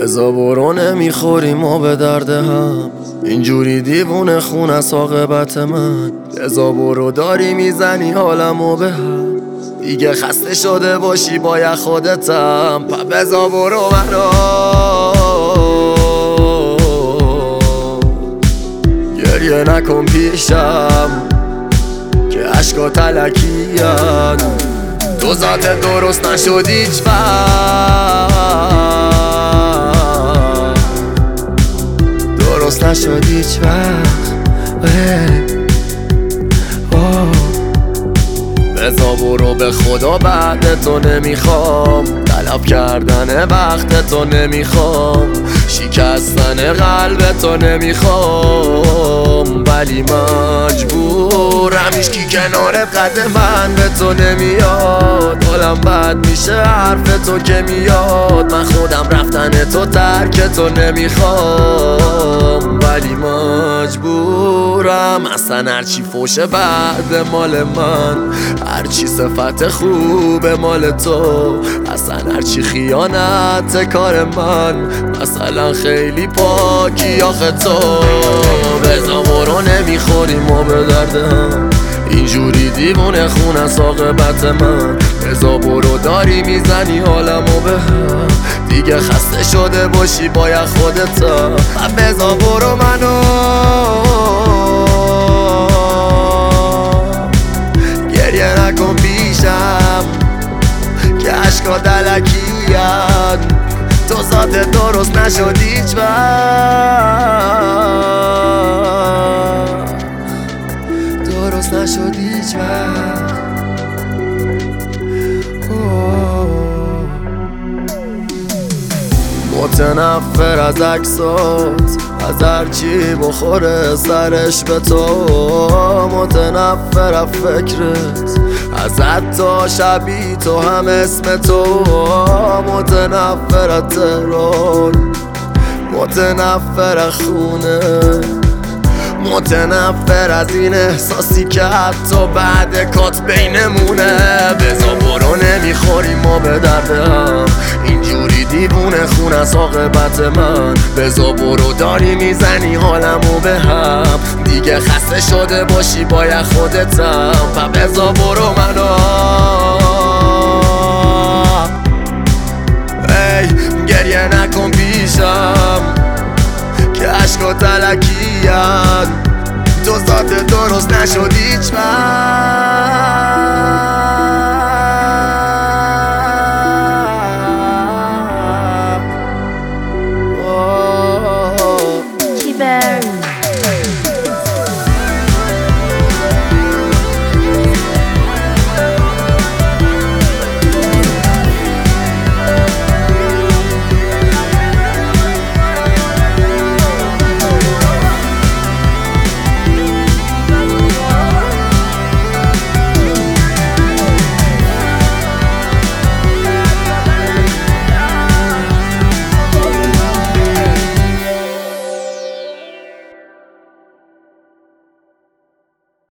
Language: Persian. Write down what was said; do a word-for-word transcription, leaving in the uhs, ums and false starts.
بزا برو نمیخوریم و به درد هم، اینجوری دیوونه خون از عاقبت من. بزا برو داری میزنی حالمو به هم، دیگه خسته شده باشی باید خودتم. پا بزا برو منو گریه نکن پیشم که عشقا تلکیان. تو ذات درست نشد هیچ وقت، درست نشد هیچ وقت. بزا برو به خدا بعد تو نمیخوام، طلب کردن وقت تو نمیخوام، شکستن قلب تو نمیخوام، ولی مجبورم. هیچکی کنارت قد من به تو نمیاد، حالم بد میشه حرف تو که میاد. من خودم رفتن تو ترک تو نمیخوام، ولی مجبورم. اصلا هرچی فوشه بعد مال من، هرچی صفت خوب مال تو، اصلا هرچی خیانت کار من. مثلا خیلی پاکی آخه تو. بزا برو نمیخوریم و به درد هم، اینجوری دیوونه خون از عاقبت من. بزا برو داری میزنی حالمو به هم، دیگه خسته شده باشی باید خودتم. بزا برو منو گریه نکن پیشم که عشقا دلکیان. تو ذات درست نشد هیچ وقت، درست نشد هیچ وقت. متنفر از عکسات، از هرچی بخوره سرش به تو. متنفر از فکرت، از حتی شبی تو هم اسم تو. متنفر از تهران، متنفر از خونه، متنفر از این احساسی که حتی بعد کات بینمونه. بزا برو نمیخوریم ما به درد هم، اینجوری دیوونه خون از عاقبت من. بزا برو داری میزنی حالمو به هم، دیگه خسته شده باشی باید خودتم. پا بزا برو منو ای گریه نکن پیشم که عشقا تلکیان. تو ذات درست نشد هیچ وقت.